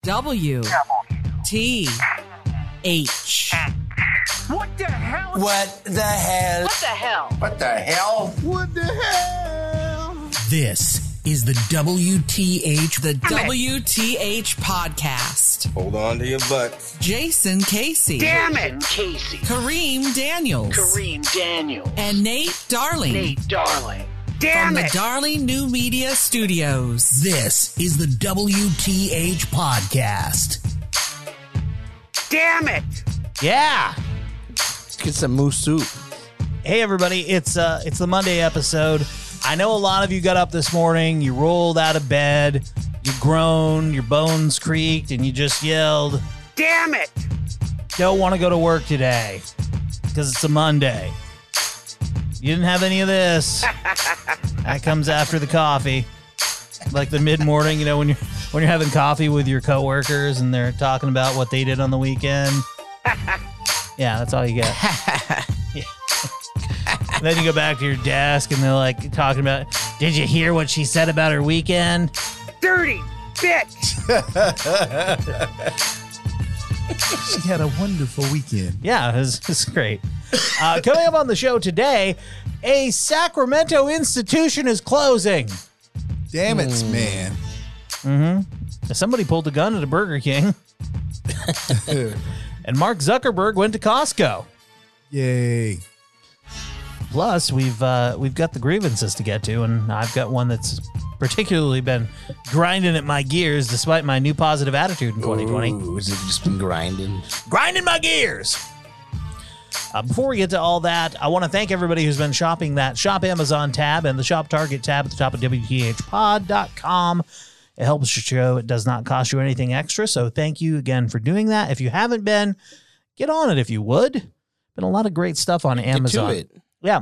WTH. What the hell? What the hell? What the hell? What the hell? What the hell? This is the WTH, the WTH podcast. Hold on to your butts. Jason Casey. Damn it, Casey. Kareem Daniels. Kareem Daniels. And Nate Darling. Nate Darling. From Damn the it. Darling New Media Studios. This is the WTH podcast. Damn it. Yeah. Let's get some moose soup. Hey everybody, it's the Monday episode. I know a lot of you got up this morning, you rolled out of bed, you groaned, your bones creaked, and you just yelled, Damn it. don't want to go to work today because it's a Monday. You didn't have any of this. That comes after the coffee. Like the mid-morning, you know, when you're having coffee with your coworkers and they're talking about what they did on the weekend. Yeah, that's all you get. Yeah. And then you go back to your desk and they're like talking about, did you hear what she said about her weekend? Dirty bitch. She had a wonderful weekend. Yeah, it's great. Coming up on the show today, a Sacramento institution is closing. Damn it, man. Mm-hmm. Somebody pulled a gun at a Burger King. And Mark Zuckerberg went to Costco. Yay. Plus, we've got the grievances to get to, and I've got one that's particularly been grinding at my gears despite my new positive attitude in 2020. Ooh, has it just been grinding? Grinding my gears. Before we get to all that, I want to thank everybody who's been shopping that Shop Amazon tab and the Shop Target tab at the top of WTHpod.com. It helps your show. It does not cost you anything extra, so thank you again for doing that. If you haven't been, get on it if you would. Been a lot of great stuff on Amazon. Get to it. Yeah.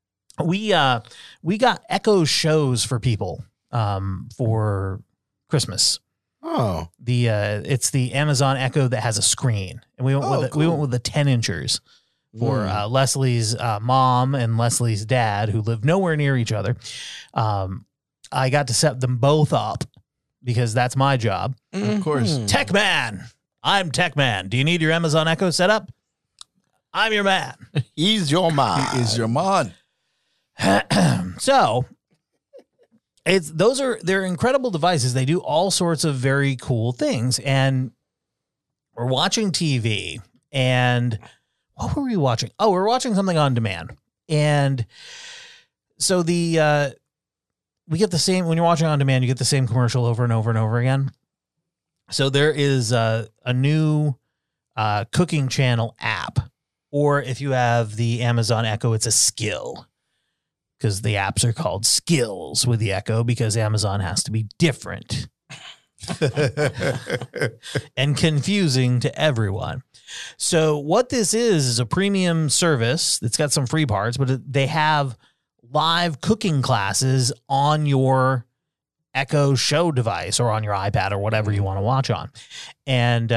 We got Echo shows for people for Christmas. Oh. It's the Amazon Echo that has a screen. And we went with the 10 inchers for Leslie's mom and Leslie's dad, who live nowhere near each other. I got to set them both up because that's my job. Of course. Tech Man. I'm Tech Man. Do you need your Amazon Echo set up? I'm your man. He's your man. He is your man. So they're incredible devices. They do all sorts of very cool things. And we're watching TV, and what were we watching? Oh, we're watching something on demand. And so we get the same, when you're watching on demand, you get the same commercial over and over and over again. So there is a new cooking channel app, or if you have the Amazon Echo, it's a skill, because the apps are called skills with the Echo because Amazon has to be different and confusing to everyone. So what this is a premium service that's got some free parts, but they have live cooking classes on your Echo Show device or on your iPad or whatever you want to watch on. And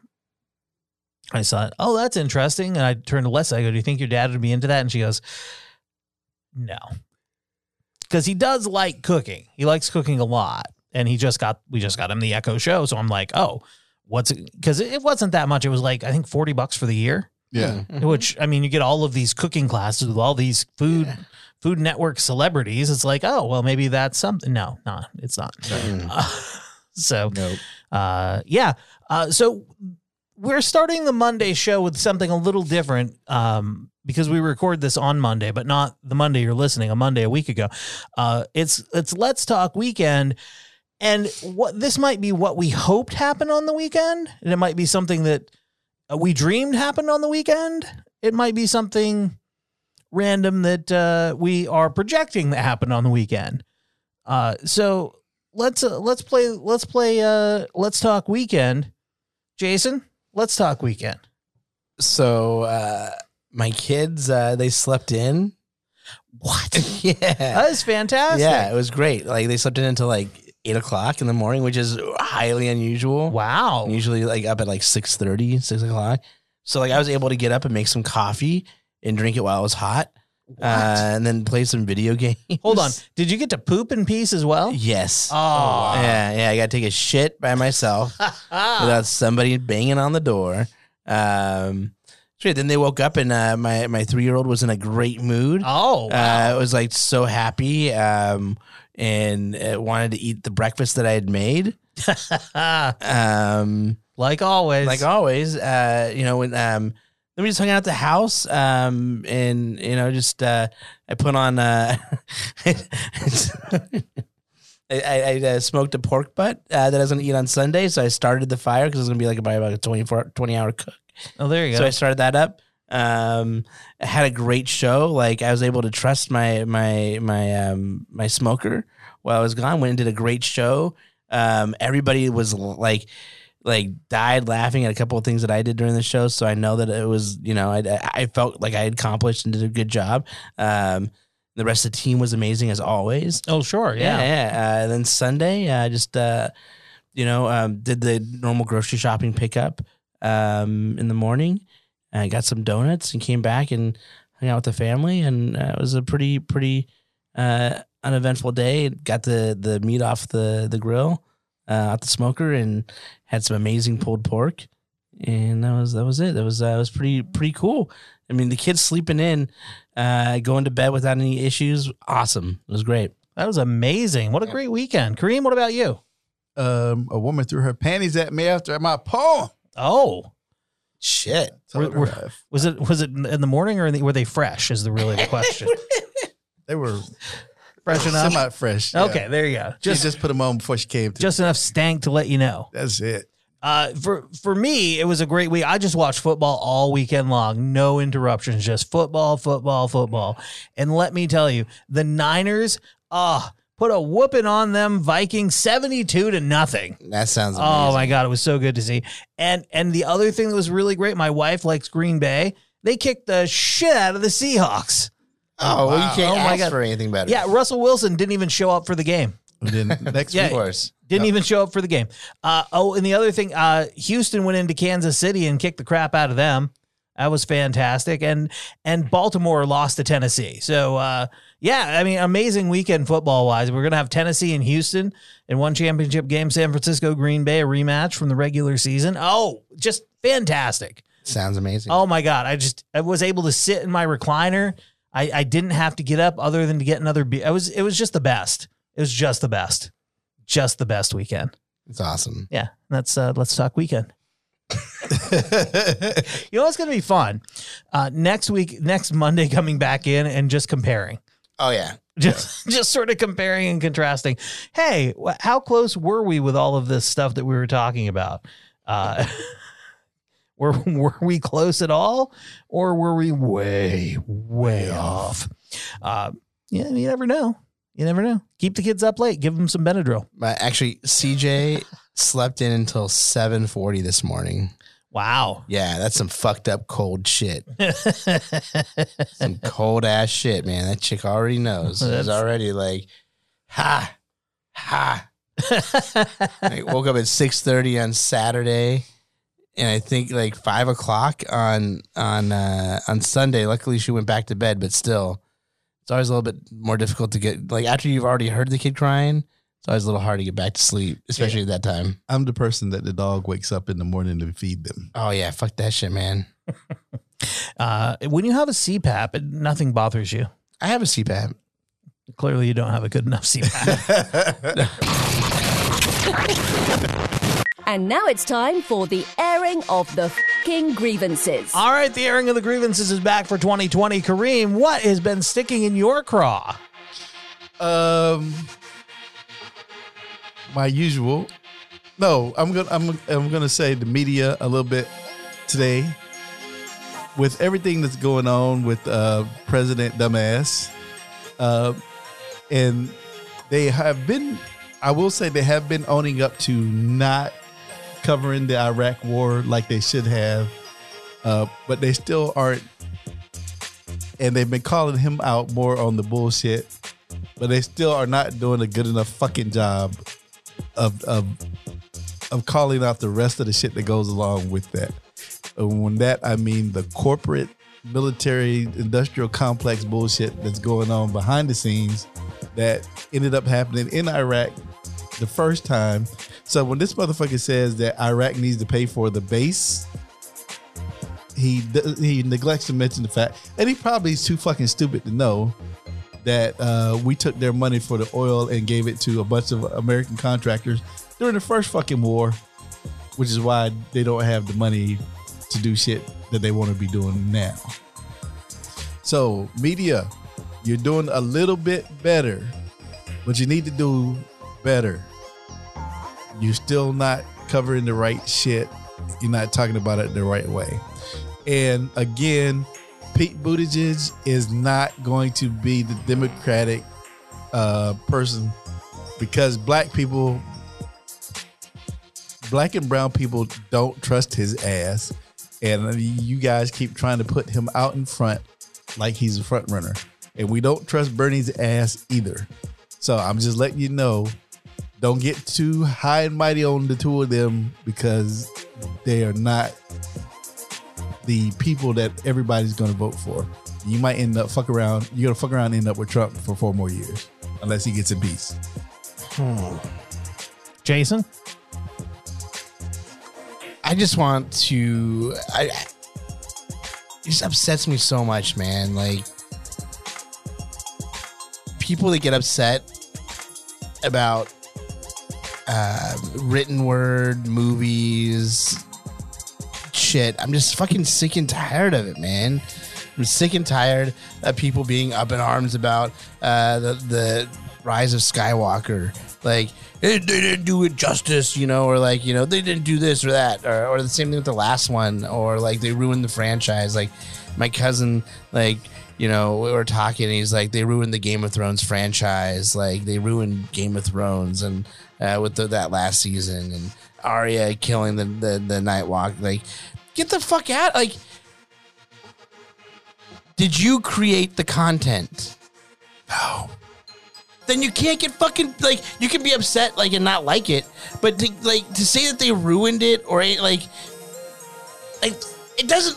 I thought, oh, that's interesting. And I turned to Leslie. I go, do you think your dad would be into that? And she goes, no. Because he does like cooking. He likes cooking a lot. And we just got him the Echo Show. So I'm like, oh, what's it? Because it wasn't that much. It was like, I think $40 for the year. Yeah. Which, I mean, you get all of these cooking classes with all these Food Network celebrities. It's like, oh, well, maybe that's something. No, it's not. So we're starting the Monday show with something a little different because we record this on Monday, but not the Monday you're listening, a Monday a week ago. It's Let's Talk Weekend. And this might be what we hoped happened on the weekend. And it might be something that we dreamed happened on the weekend. It might be something random that we are projecting that happened on the weekend. So let's play Let's Talk Weekend. Jason, Let's Talk Weekend. So my kids, they slept in. What? Yeah. That is fantastic. Yeah, it was great. Like they slept in until like 8 o'clock in the morning, which is highly unusual. Wow. I'm usually like up at like 6:30, 6 o'clock. So like I was able to get up and make some coffee and drink it while it was hot. and then play some video games. Hold on. Did you get to poop in peace as well? Yes. Oh, Yeah. I got to take a shit by myself without somebody banging on the door. Sure. Then they woke up and my 3-year-old was in a great mood. Oh, wow. It was like so happy and wanted to eat the breakfast that I had made. Like always. When then we just hung out at the house, and I put on I smoked a pork butt that I was gonna eat on Sunday, so I started the fire because it was gonna be like about a 20-hour cook. Oh, there you go. So I started that up. I had a great show. Like I was able to trust my smoker while I was gone. Went and did a great show. Everybody was like died laughing at a couple of things that I did during the show. So I know that it was, I felt like I had accomplished and did a good job. The rest of the team was amazing as always. Oh, sure. Yeah. And then Sunday, I just, did the normal grocery shopping pickup in the morning. I got some donuts and came back and hung out with the family. And it was a pretty uneventful day. Got the meat off the grill, out the smoker, and had some amazing pulled pork. And that was it. That was pretty cool. I mean, the kids sleeping in, going to bed without any issues. Awesome. It was great. That was amazing. What a great weekend. Kareem, what about you? A woman threw her panties at me after my poem. Oh, Shit. was it in the morning or were they fresh? Is really the question. They were Fresh enough. Semi-fresh. Okay, there you go. She just put them on before she came to. Just enough stank to let you know. That's it. For me, it was a great week. I just watched football all weekend long. No interruptions, just football. And let me tell you, the Niners, put a whooping on them Vikings 72-0. That sounds amazing. Oh my God, it was so good to see. And the other thing that was really great, my wife likes Green Bay. They kicked the shit out of the Seahawks. Oh, well, you can't my ask God. for anything better. Yeah, Russell Wilson didn't even show up for the game. And then next Yeah. week, Of course. Didn't even show up for the game. And the other thing, Houston went into Kansas City and kicked the crap out of them. That was fantastic. And Baltimore lost to Tennessee. So, amazing weekend football-wise. We're going to have Tennessee and Houston in one championship game, San Francisco, Green Bay, a rematch from the regular season. Oh, just fantastic. Sounds amazing. Oh, my God. I was able to sit in my recliner. I didn't have to get up other than to get another beer. It was just the best. It was just the best. Just the best weekend. It's awesome. Yeah. Let's talk weekend. You know what's going to be fun? Next Monday coming back in and just comparing. Oh, yeah. Just sort of comparing and contrasting. Hey, how close were we with all of this stuff that we were talking about? Were we close at all, or were we way off? You never know. You never know. Keep the kids up late. Give them some Benadryl. Actually, CJ slept in until 7:40 this morning. Wow. Yeah, that's some fucked up cold shit. Some cold ass shit, man. That chick already knows. She's already like, ha. I woke up at 6:30 on Saturday, and I think like 5 o'clock on Sunday. Luckily, she went back to bed, but still, it's always a little bit more difficult to get, like, after you've already heard the kid crying, it's always a little hard to get back to sleep, especially at that time. I'm the person that the dog wakes up in the morning to feed them. Oh, yeah. Fuck that shit, man. When you have a CPAP, nothing bothers you. I have a CPAP. Clearly, you don't have a good enough CPAP. And now it's time for the airing of the f***ing grievances. All right, the airing of the grievances is back for 2020. Kareem, what has been sticking in your craw? My usual. No, I'm gonna say the media a little bit today. With everything that's going on with President Dumbass, and they have been, I will say they have been owning up to not covering the Iraq war like they should have, but they still aren't, and they've been calling him out more on the bullshit, but they still are not doing a good enough fucking job of calling out the rest of the shit that goes along with that. And when that, I mean the corporate military industrial complex bullshit that's going on behind the scenes that ended up happening in Iraq the first time. So when this motherfucker says that Iraq needs to pay for the base, he neglects to mention the fact, and he probably is too fucking stupid to know that we took their money for the oil and gave it to a bunch of American contractors during the first fucking war, which is why they don't have the money to do shit that they want to be doing now. So media, you're doing a little bit better, but you need to do better. You're still not covering the right shit. You're not talking about it the right way. And again, Pete Buttigieg is not going to be the Democratic person because black and brown people don't trust his ass. And you guys keep trying to put him out in front like he's a front runner. And we don't trust Bernie's ass either. So I'm just letting you know, don't get too high and mighty on the two of them because they are not the people that everybody's going to vote for. You might end up you're going to fuck around and end up with Trump for 4 more years unless he gets a piece. Jason? I just want to. It just upsets me so much, man. Like people that get upset about written word movies, shit. I'm just fucking sick and tired of it, man. I'm sick and tired of people being up in arms about the rise of Skywalker. Like, they didn't do it justice, or like, they didn't do this or that, or the same thing with the last one, or like they ruined the franchise. Like my cousin, like, we were talking and he's like, they ruined the Game of Thrones franchise. Like they ruined Game of Thrones and with that last season and Arya killing the Night Walk. Like, get the fuck out. Like, did you create the content? No. Then you can't get fucking, like, you can be upset, like, and not like it, but to say that they ruined it or like it doesn't.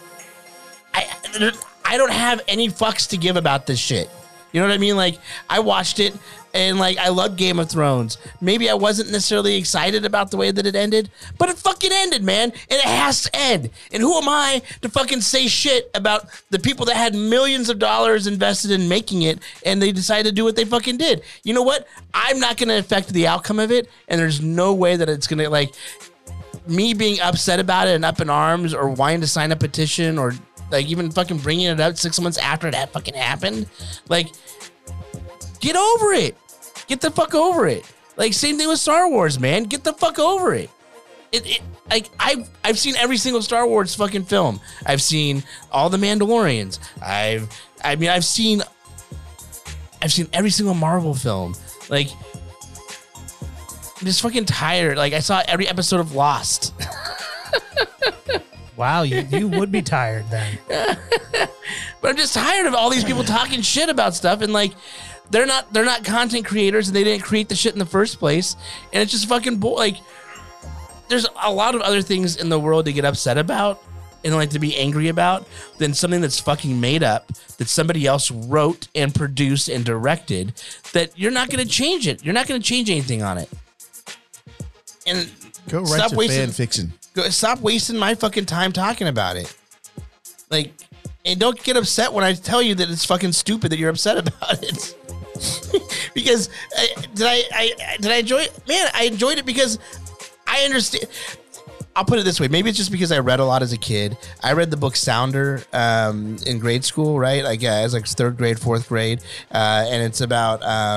I don't have any fucks to give about this shit. You know what I mean? Like, I watched it and like I loved Game of Thrones. Maybe I wasn't necessarily excited about the way that it ended, but it fucking ended, man. And it has to end. And who am I to fucking say shit about the people that had millions of dollars invested in making it and they decided to do what they fucking did? You know what? I'm not going to affect the outcome of it. And there's no way that it's going to, like, me being upset about it and up in arms or wanting to sign a petition or like even fucking bringing it up 6 months after that fucking happened. Like, get over it. Get the fuck over it. Like, same thing with Star Wars, man. Get the fuck over it. Like, I've seen every single Star Wars fucking film. I've seen all the Mandalorians. I've seen every single Marvel film. Like, I'm just fucking tired. Like, I saw every episode of Lost. Wow, you would be tired then. But I'm just tired of all these people talking shit about stuff, and like, they're not content creators, and they didn't create the shit in the first place, and it's just fucking like, there's a lot of other things in the world to get upset about and like to be angry about than something that's fucking made up that somebody else wrote and produced and directed that you're not going to change it. You're not going to change anything on it. And go write your fan fiction. Stop wasting my fucking time talking about it. Like, and don't get upset when I tell you that it's fucking stupid that you're upset about it. Because did I enjoy it? Man, I enjoyed it because I understand. I'll put it this way. Maybe it's just because I read a lot as a kid. I read the book Sounder in grade school, right? Like, it was like 3rd grade, 4th grade. And it's about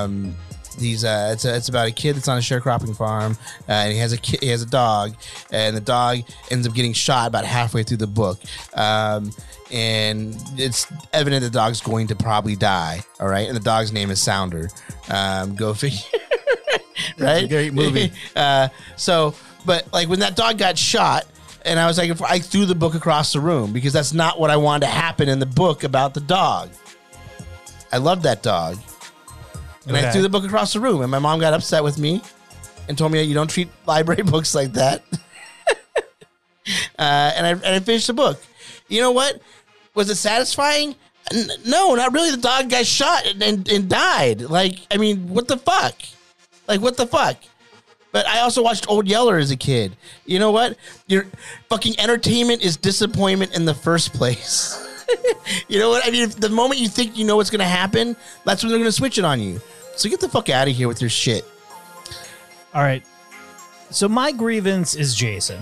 it's about a kid that's on a sharecropping farm, and he has a dog, and the dog ends up getting shot about halfway through the book. And it's evident the dog's going to probably die. All right. And the dog's name is Sounder. Go figure. Right? It's a great movie. But like when that dog got shot, and I was like, I threw the book across the room because that's not what I wanted to happen in the book about the dog. I loved that dog. And I threw the book across the room, and my mom got upset with me and told me, you don't treat library books like that. And I finished the book. You know what? Was it satisfying? No, not really. The dog got shot and died. Like, I mean, what the fuck? Like, what the fuck? But I also watched Old Yeller as a kid. You know what? Your fucking entertainment is disappointment in the first place. You know what? I mean, if the moment you think you know what's going to happen, that's when they're going to switch it on you. So get the fuck out of here with your shit. All right. So my grievance is Jason.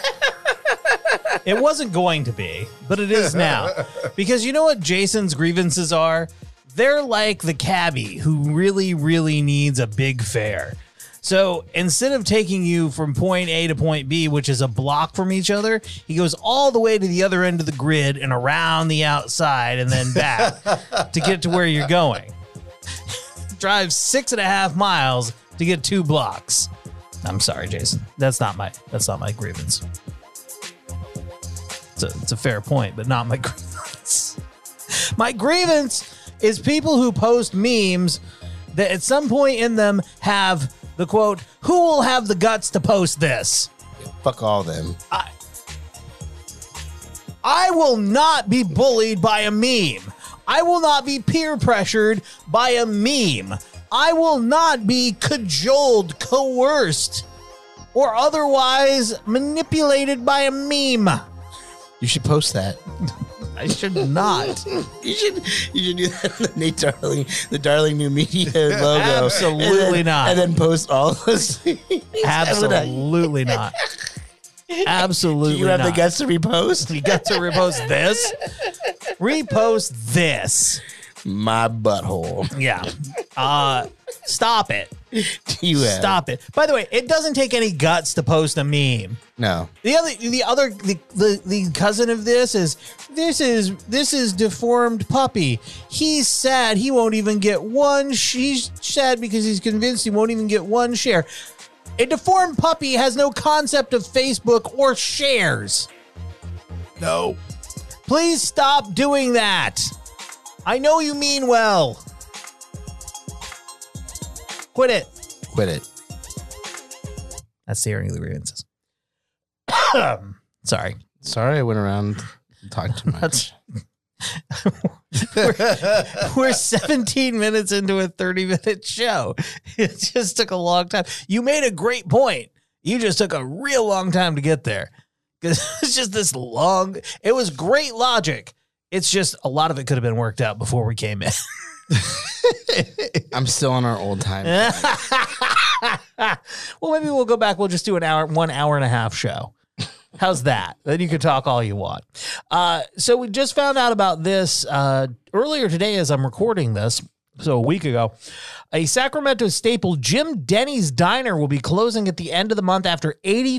It wasn't going to be, but it is now. Because you know what Jason's grievances are? They're like the cabbie who really, really needs a big fare. So instead of taking you from point A to point B, which is a block from each other, he goes all the way to the other end of the grid and around the outside and then back to get to where you're going. Drive 6.5 miles to get 2 blocks. I'm sorry, Jason. That's not my grievance. It's a fair point, but not my grievance. My grievance is people who post memes that at some point in them have the quote, "Who will have the guts to post this?" Fuck all of them. I will not be bullied by a meme. I will not be peer pressured by a meme. I will not be cajoled, coerced, or otherwise manipulated by a meme. You should post that. I should not. You should do that in the Nate Darling, the Darling New Media logo. Absolutely not. And then post all those things. Absolutely not. Absolutely not. Do you have the guts to repost? You got to repost this? Repost this. My butthole. Yeah. Stop it. Stop it. By the way, it doesn't take any guts to post a meme. No. The cousin of this is deformed puppy. He's sad. He won't even get one. He's sad because he's convinced he won't even get one share. A deformed puppy has no concept of Facebook or shares. No. Please stop doing that. I know you mean well. Quit it. That's the airing of the grievances. Sorry. Sorry, I went around and talked too much. We're 17 minutes into a 30-minute show. It just took a long time. You made a great point. You just took a real long time to get there. Because it's just this long. It was great logic. It's just a lot of it could have been worked out before we came in. I'm still on our old time. Well, maybe we'll go back. We'll just do 1 hour and a half show. How's that? Then you can talk all you want. So we just found out about this earlier today as I'm recording this. So a week ago, a Sacramento staple, Jim Denny's Diner, will be closing at the end of the month after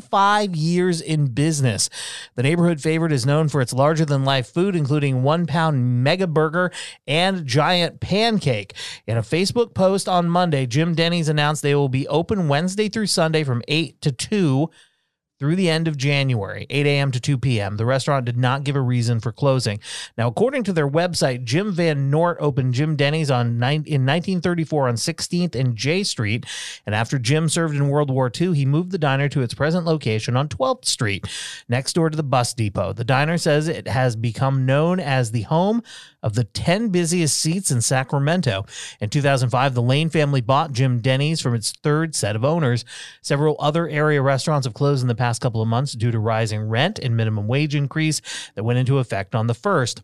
85 years in business. The neighborhood favorite is known for its larger-than-life food, including 1-pound mega burger and giant pancake. In a Facebook post on Monday, Jim Denny's announced they will be open Wednesday through Sunday from 8 to 2 through the end of January, 8 a.m. to 2 p.m. The restaurant did not give a reason for closing. Now, according to their website, Jim Van Nort opened Jim Denny's in 1934 on 16th and J Street, and after Jim served in World War II, he moved the diner to its present location on 12th Street, next door to the bus depot. The diner says it has become known as the home of the 10 busiest seats in Sacramento. In 2005, the Lane family bought Jim Denny's from its third set of owners. Several other area restaurants have closed in the past couple of months due to rising rent and minimum wage increase that went into effect on the 1st.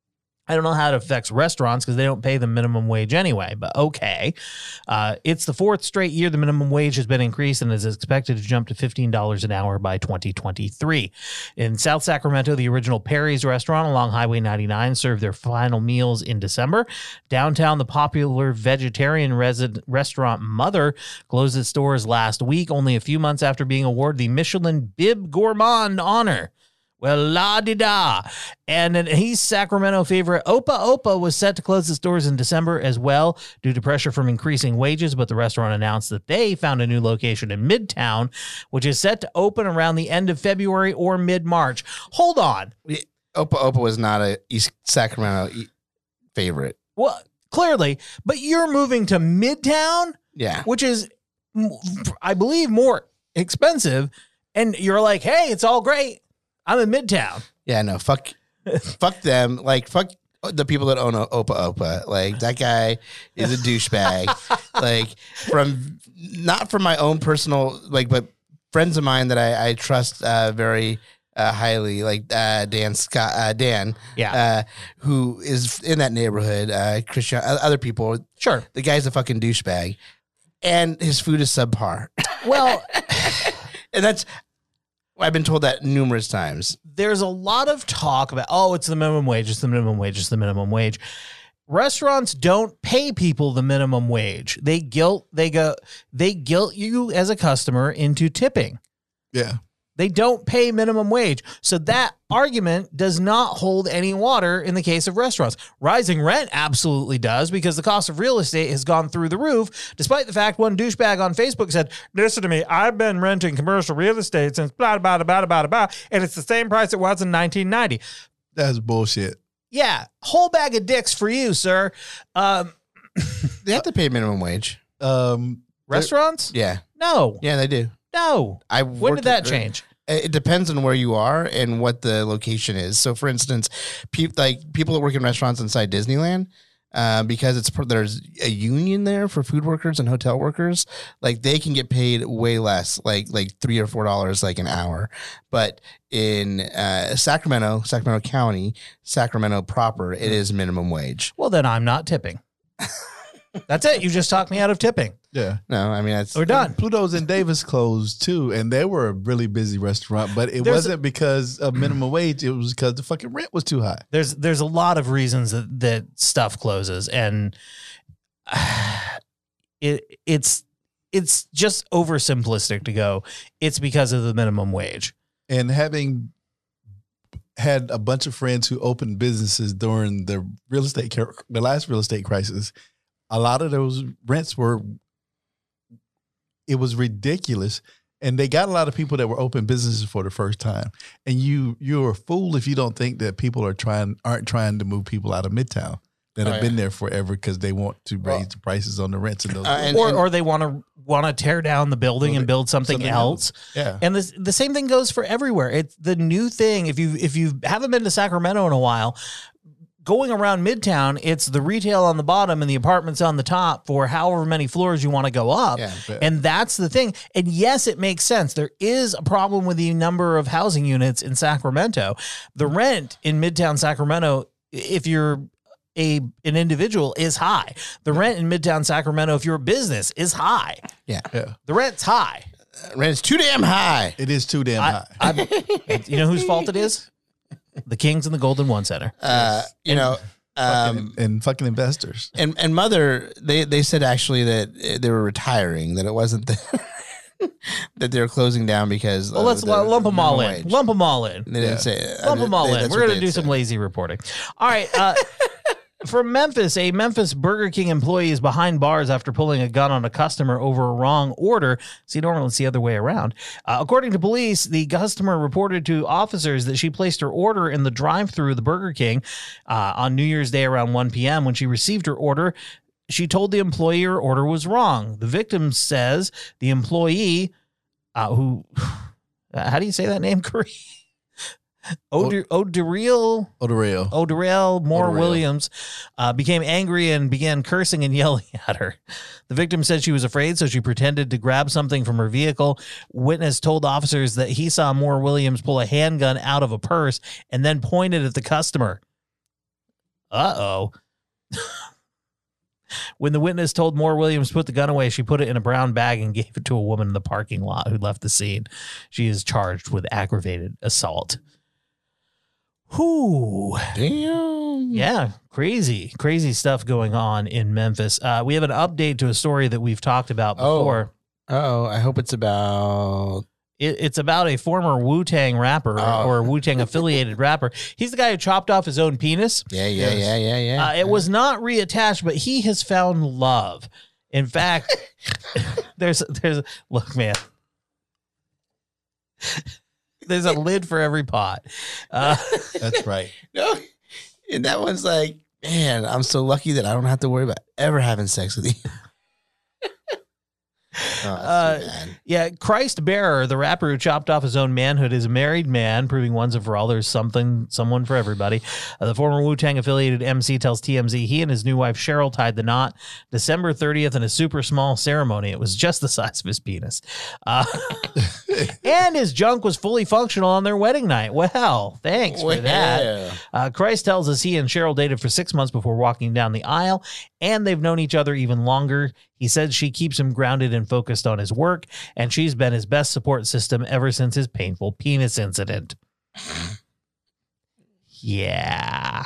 I don't know how it affects restaurants because they don't pay the minimum wage anyway, but okay. It's the 4th straight year the minimum wage has been increased and is expected to jump to $15 an hour by 2023. In South Sacramento, the original Perry's restaurant along Highway 99 served their final meals in December. Downtown, the popular vegetarian restaurant Mother closed its doors last week, only a few months after being awarded the Michelin Bib Gourmand honor. Well, la-di-da. And an East Sacramento favorite, Opa Opa, was set to close its doors in December as well due to pressure from increasing wages, but the restaurant announced that they found a new location in Midtown, which is set to open around the end of February or mid-March. Hold on. Opa Opa was not a East Sacramento favorite. Well, clearly, but you're moving to Midtown? Yeah. Which is, I believe, more expensive, and you're like, hey, it's all great. I'm in Midtown. Yeah, no, fuck fuck them. Like, fuck the people that own Opa Opa. Like, that guy is a douchebag. Like, not from my own personal, like, but friends of mine that I trust very highly, like Dan Scott, who is in that neighborhood, Christian, other people. Sure. The guy's a fucking douchebag. And his food is subpar. Well, and I've been told that numerous times. There's a lot of talk about, it's the minimum wage, it's the minimum wage, it's the minimum wage. Restaurants don't pay people the minimum wage. They guilt you as a customer into tipping. Yeah. They don't pay minimum wage. So that argument does not hold any water in the case of restaurants. Rising rent absolutely does, because the cost of real estate has gone through the roof, despite the fact one douchebag on Facebook said, listen to me, I've been renting commercial real estate since blah, blah, blah, blah, blah, and it's the same price it was in 1990. That's bullshit. Yeah. Whole bag of dicks for you, sir. They have to pay minimum wage. Restaurants? Yeah. No. Yeah, they do. No. When did that change? It depends on where you are and what the location is. So, for instance, people that work in restaurants inside Disneyland, because there's a union there for food workers and hotel workers, like they can get paid way less, like $3 or $4 like an hour. But in Sacramento County, Sacramento proper, it is minimum wage. Well, then I'm not tipping. That's it. You just talked me out of tipping. Yeah. No, I mean, that's... We're done. Pluto's in Davis closed too, and they were a really busy restaurant, but it wasn't because of minimum wage. It was because the fucking rent was too high. There's a lot of reasons that stuff closes, and it's just oversimplistic to go, it's because of the minimum wage. And having had a bunch of friends who opened businesses during the last real estate crisis, a lot of those rents it was ridiculous. And they got a lot of people that were open businesses for the first time. And you're a fool if you don't think that people aren't trying to move people out of Midtown that have been there forever because they want to raise the prices on the rents in those or they want to tear down the building and build something else. Yeah. And the same thing goes for everywhere. It's the new thing. If you haven't been to Sacramento in a while, going around Midtown, it's the retail on the bottom and the apartments on the top for however many floors you want to go up. Yeah. And that's the thing. And yes, it makes sense. There is a problem with the number of housing units in Sacramento. The rent in Midtown Sacramento, if you're an individual, is high. The rent in Midtown Sacramento, if you're a business, is high. Yeah. The rent's high. Rent's too damn high. It is too damn high. You know whose fault it is? The Kings and the Golden One Center. And fucking investors. And Mother, they said actually that they were retiring, that it wasn't that they were closing down because. Well, let's lump them all in. Lump them all in. They didn't say it. Lump them all in. We're going to do some lazy reporting. All right. From Memphis, a Memphis Burger King employee is behind bars after pulling a gun on a customer over a wrong order. See, normally it's the other way around. According to police, the customer reported to officers that she placed her order in the drive-thru of the Burger King on New Year's Day around 1 p.m. When she received her order, she told the employee her order was wrong. The victim says the employee, who, how do you say that name, Corey? Oderiel Moore Williams became angry and began cursing and yelling at her. The victim said she was afraid, so she pretended to grab something from her vehicle. Witness told officers that he saw Moore Williams pull a handgun out of a purse and then pointed at the customer. Uh-oh. When the witness told Moore Williams to put the gun away, she put it in a brown bag and gave it to a woman in the parking lot who left the scene. She is charged with aggravated assault. Whoo. Damn. Yeah, crazy stuff going on in Memphis. We have an update to a story that we've talked about before. Oh, I hope it's about... It's about a former Wu-Tang rapper or Wu-Tang affiliated rapper. He's the guy who chopped off his own penis. Yeah. It was not reattached, but he has found love. In fact, there's look, man. There's a lid for every pot. That's right. No, and that one's like, man, I'm so lucky that I don't have to worry about ever having sex with you. that's too bad. Yeah, Christ Bearer, the rapper who chopped off his own manhood, is a married man, proving once and for all there's someone for everybody. The former Wu-Tang affiliated MC tells TMZ he and his new wife Cheryl tied the knot December 30th in a super small ceremony. It was just the size of his penis. And his junk was fully functional on their wedding night. Well, thanks for that. Christ tells us he and Cheryl dated for 6 months before walking down the aisle, and they've known each other even longer. He said she keeps him grounded and focused on his work, and she's been his best support system ever since his painful penis incident. Yeah.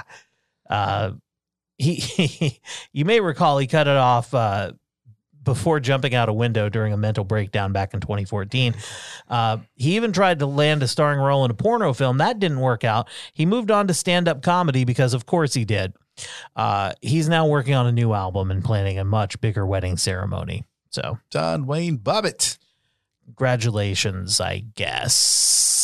You may recall he cut it off before jumping out a window during a mental breakdown back in 2014. He even tried to land a starring role in a porno film. That didn't work out. He moved on to stand-up comedy because of course he did. He's now working on a new album and planning a much bigger wedding ceremony. So John Wayne Bobbitt. Congratulations, I guess.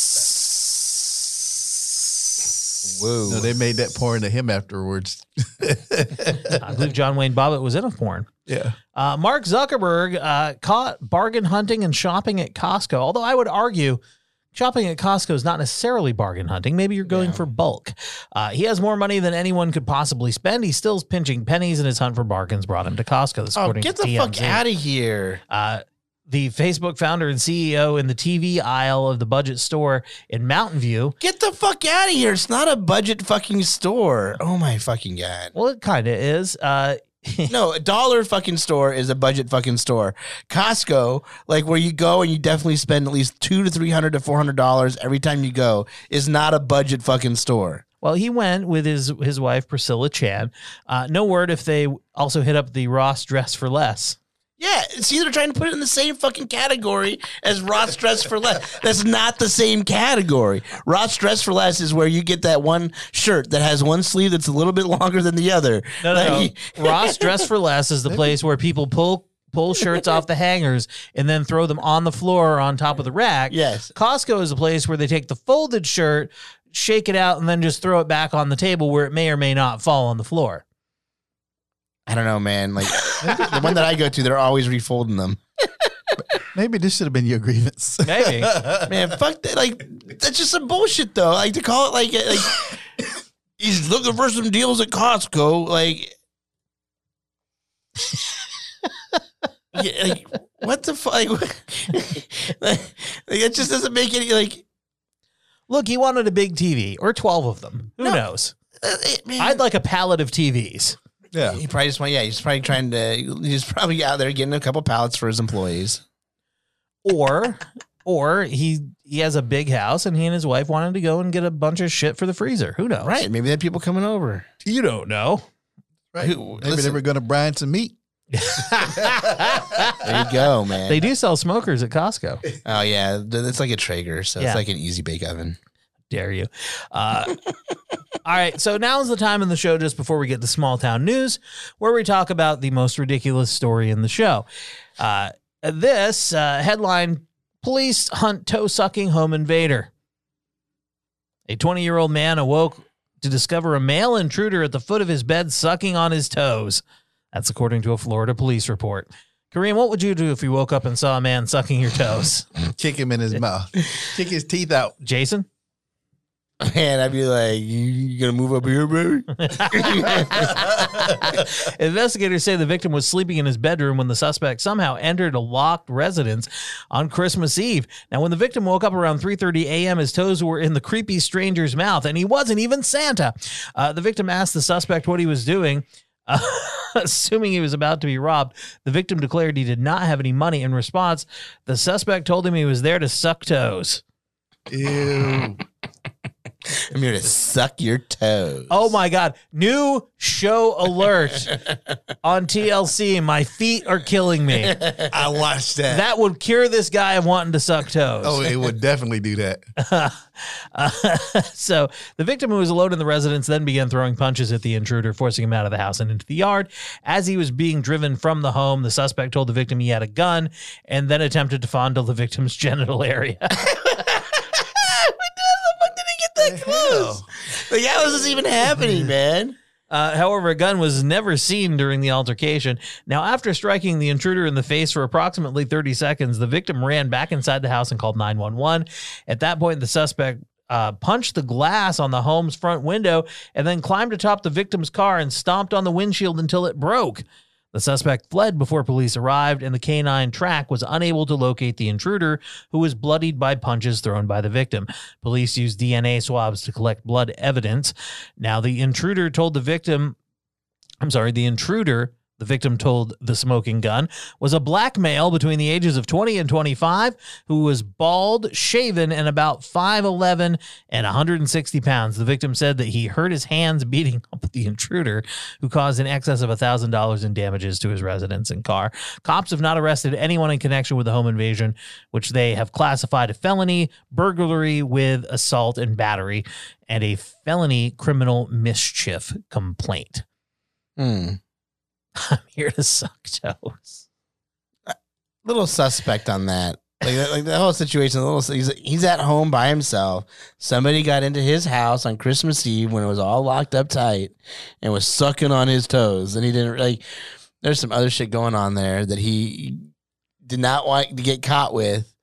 Whoa. No, they made that porn to him afterwards. I believe John Wayne Bobbitt was in a porn. Yeah. Mark Zuckerberg caught bargain hunting and shopping at Costco. Although I would argue shopping at Costco is not necessarily bargain hunting. Maybe you're going for bulk. He has more money than anyone could possibly spend. He's still pinching pennies, and his hunt for bargains brought him to Costco. This according Get to the TMZ. fuck out of here. The Facebook founder and CEO in the TV aisle of the budget store in Mountain View. Get the fuck out of here. It's not a budget fucking store. Oh my fucking God. Well, it kind of is. No, a dollar fucking store is a budget fucking store. Costco, like where you go and you definitely spend at least $200 to $300 to $400 every time you go, is not a budget fucking store. Well, he went with his wife, Priscilla Chan. No word if they also hit up the Ross Dress for Less. Yeah, see, they're trying to put it in the same fucking category as Ross Dress for Less. That's not the same category. Ross Dress for Less is where you get that one shirt that has one sleeve that's a little bit longer than the other. No. Ross Dress for Less is the place where people pull shirts off the hangers and then throw them on the floor or on top of the rack. Yes. Costco is a place where they take the folded shirt, shake it out, and then just throw it back on the table where it may or may not fall on the floor. I don't know, man. Like the one that I go to, they're always refolding them. Maybe this should have been your grievance. Maybe. Man, fuck that. Like, that's just some bullshit, though. Like, to call it like he's looking for some deals at Costco. Like, yeah, like what the fuck? Like, it just doesn't make any, like. Look, he wanted a big TV or 12 of them. Who knows? Man. I'd like a pallet of TVs. Yeah. He probably just went, he's probably trying to, he's probably out there getting a couple pallets for his employees. Or he has a big house and he and his wife wanted to go and get a bunch of shit for the freezer. Who knows? Right. Maybe they had people coming over. You don't know. Right. Maybe they were going to brine some meat. There you go, man. They do sell smokers at Costco. Oh, yeah. It's like a Traeger, so Yeah. it's like an easy bake oven. Dare you. All right, so now's the time in the show, just before we get to small town news, where we talk about the most ridiculous story in the show. This headline, police hunt toe-sucking home invader. A 20-year-old man awoke to discover a male intruder at the foot of his bed sucking on his toes. That's according to a Florida police report. Kareem, what would you do if you woke up and saw a man sucking your toes? Kick him in his mouth. Kick his teeth out. Jason? Man, I'd be like, you gonna move up here, baby? Investigators say the victim was sleeping in his bedroom when the suspect somehow entered a locked residence on Christmas Eve. Now, when the victim woke up around 3:30 a.m., his toes were in the creepy stranger's mouth, and he wasn't even Santa. The victim asked the suspect what he was doing. Assuming he was about to be robbed, the victim declared he did not have any money. In response, the suspect told him he was there to suck toes. Ew. I'm here to suck your toes. Oh my God. New show alert on TLC. My feet are killing me. I watched that. That would cure this guy of wanting to suck toes. Oh, it would definitely do that. So the victim, who was alone in the residence, then began throwing punches at the intruder, forcing him out of the house and into the yard. As he was being driven from the home, the suspect told the victim he had a gun and then attempted to fondle the victim's genital area. Close. Like, how is this even happening, man? However, a gun was never seen during the altercation. Now, after striking the intruder in the face for approximately 30 seconds, the victim ran back inside the house and called 911. At that point, the suspect punched the glass on the home's front window and then climbed atop the victim's car and stomped on the windshield until it broke. The suspect fled before police arrived, and the canine track was unable to locate the intruder, who was bloodied by punches thrown by the victim. Police used DNA swabs to collect blood evidence. Now, the intruder, the victim told the Smoking Gun, was a black male between the ages of 20 and 25 who was bald, shaven, and about 5'11" and 160 pounds. The victim said that he hurt his hands beating up the intruder, who caused in excess of $1,000 in damages to his residence and car. Cops have not arrested anyone in connection with the home invasion, which they have classified a felony, burglary with assault and battery, and a felony criminal mischief complaint. I'm here to suck toes. Little suspect on that. Like the whole situation. He's at home by himself. Somebody got into his house on Christmas Eve when it was all locked up tight and was sucking on his toes. And he didn't there's some other shit going on there that he did not want to get caught with.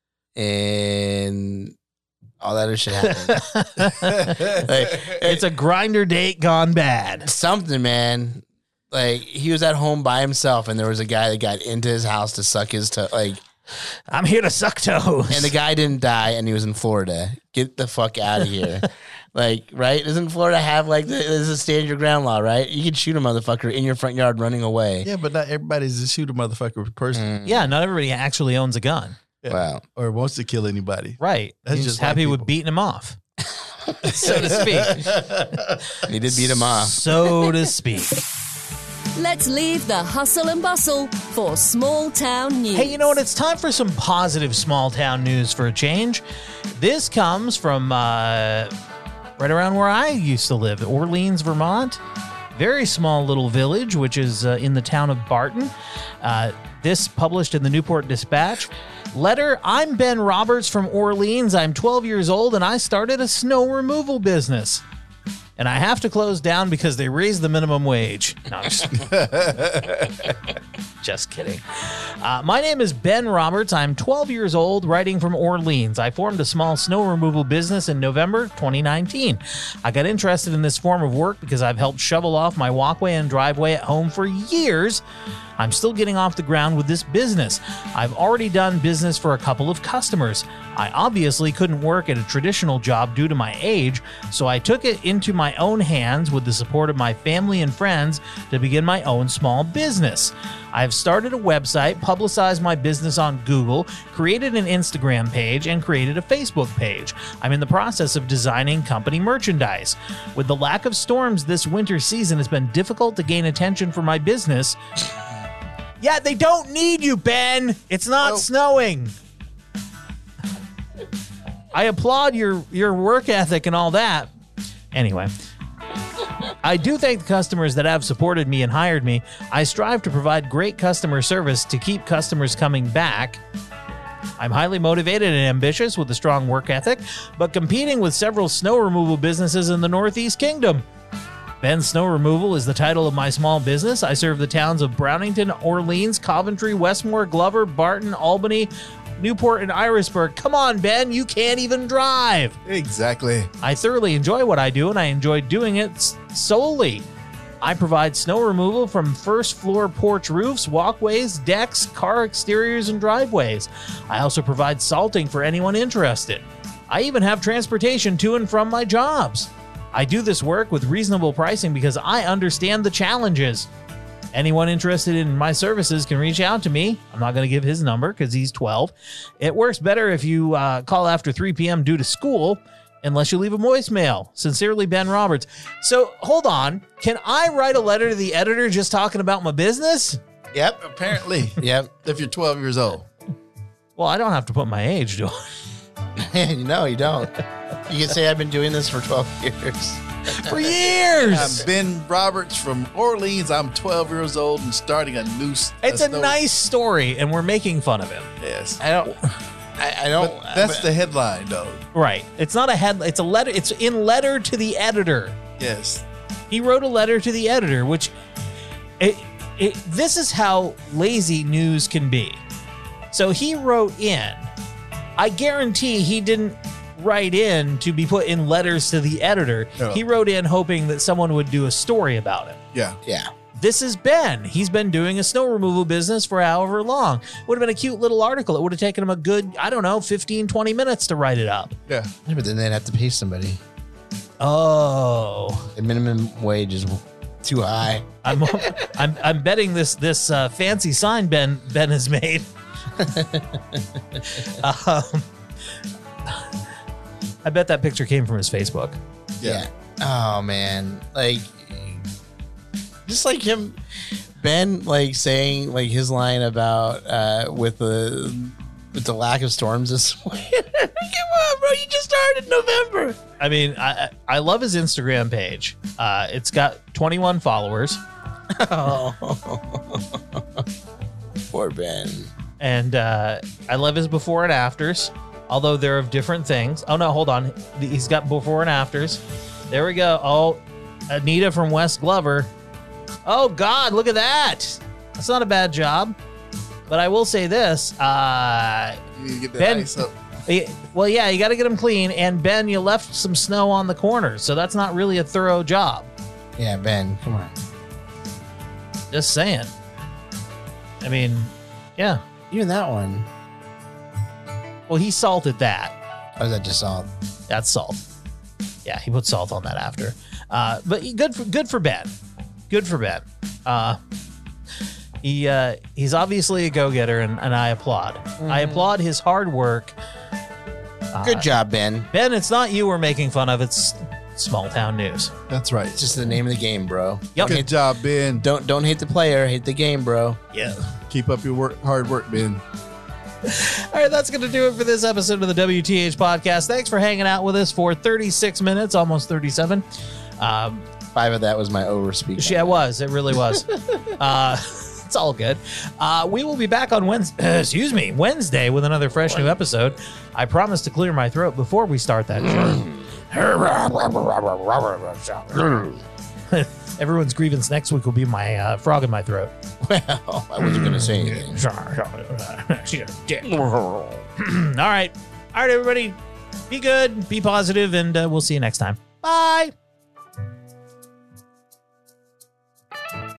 And all that other shit happened. It's a grinder date gone bad. Something, man. Like, he was at home by himself, and there was a guy that got into his house to suck his toe. Like, I'm here to suck toes. And the guy didn't die, and he was in Florida. Get the fuck out of here. Like, right? Doesn't Florida have, there's a stand your ground law, right? You can shoot a motherfucker in your front yard running away. Yeah, but not everybody's a shoot a motherfucker person. Yeah, not everybody actually owns a gun. Yeah. Wow. Or wants to kill anybody. Right. That's He's just happy like with people. beating him off, so to speak. He did beat him off. So to speak. Let's leave the hustle and bustle for small town news. Hey, you know what? It's time for some positive small town news for a change. This comes from right around where I used to live, Orleans, Vermont. Very small little village, which is in the town of Barton. This published in the Newport Dispatch. Letter, I'm Ben Roberts from Orleans. I'm 12 years old, and I started a snow removal business. And I have to close down because they raised the minimum wage. No, just kidding. My name is Ben Roberts. I'm 12 years old, writing from Orleans. I formed a small snow removal business in November 2019. I got interested in this form of work because I've helped shovel off my walkway and driveway at home for years. I'm still getting off the ground with this business. I've already done business for a couple of customers. I obviously couldn't work at a traditional job due to my age, so I took it into my own hands with the support of my family and friends to begin my own small business. I've started a website, publicized my business on Google, created an Instagram page, and created a Facebook page. I'm in the process of designing company merchandise. With the lack of storms this winter season, it's been difficult to gain attention for my business. Yeah, they don't need you, Ben. It's not snowing. I applaud your work ethic and all that. Anyway, I do thank the customers that have supported me and hired me. I strive to provide great customer service to keep customers coming back. I'm highly motivated and ambitious with a strong work ethic, but competing with several snow removal businesses in the Northeast Kingdom. Ben's Snow Removal is the title of my small business. I serve the towns of Brownington, Orleans, Coventry, Westmore, Glover, Barton, Albany, Newport, and Irisburg. Come on, Ben, you can't even drive. Exactly. I thoroughly enjoy what I do, and I enjoy doing it solely. I provide snow removal from first floor porch roofs, walkways, decks, car exteriors, and driveways. I also provide salting for anyone interested. I even have transportation to and from my jobs. I do this work with reasonable pricing because I understand the challenges. Anyone interested in my services can reach out to me. I'm not going to give his number because he's 12. It works better if you call after 3 p.m. due to school, unless you leave a voicemail. Sincerely, Ben Roberts. So, hold on. Can I write a letter to the editor just talking about my business? Yep. Apparently. Yep. If you're 12 years old. Well, I don't have to put my age, do I? No, you don't. You can say I've been doing this for 12 years. For years! I'm Ben Roberts from Orleans. I'm 12 years old and starting a new... It's a nice story, and we're making fun of him. Yes. I don't... But that's the headline, though. Right. It's not a head. It's a letter. It's in letter to the editor. Yes. He wrote a letter to the editor, which this is how lazy news can be. So he wrote in. I guarantee he didn't write in to be put in letters to the editor. No. He wrote in hoping that someone would do a story about it. Yeah. Yeah. This is Ben. He's been doing a snow removal business for however long. Would have been a cute little article. It would have taken him a good, 15, 20 minutes to write it up. Yeah. Yeah, but then they'd have to pay somebody. Oh. The minimum wage is too high. I'm betting this fancy sign Ben has made. I bet that picture came from his Facebook. Yeah. Oh man, like just like him, Ben, like saying like his line about with the lack of storms this winter. Come on, bro, you just started in November. I mean, I love his Instagram page. It's got 21 followers. Oh, poor Ben. And I love his before and afters, although they're of different things. Oh, no, hold on. He's got before and afters. There we go. Oh, Anita from West Glover. Oh, God, look at that. That's not a bad job. But I will say this. You need to get that Ben- ice up. Well, yeah, you got to get them clean. And, Ben, you left some snow on the corners, so that's not really a thorough job. Yeah, Ben, come on. Just saying. I mean, yeah. Even that one. Well, he salted that. Or is that just salt? That's salt. Yeah, he put salt on that after. But good for Ben. Good for Ben. He's obviously a go-getter, and I applaud. I applaud his hard work. Good job, Ben. Ben, it's not you we're making fun of. It's small town news. That's right. It's just the name of the game, bro. Yep. Good job, Ben. Don't hate the player, hate the game, bro. Yeah. Keep up your hard work, Ben. All right, that's going to do it for this episode of the WTH podcast. Thanks for hanging out with us for 36 minutes, almost 37. 5 of that was my overspeak. Yeah, it was. It really was. It's all good. We will be back on Wednesday with another fresh new episode. I promise to clear my throat before we start that show. Everyone's grievance next week will be my frog in my throat. Well, I wasn't going to say anything. All right. All right, everybody. Be good, be positive, and we'll see you next time. Bye.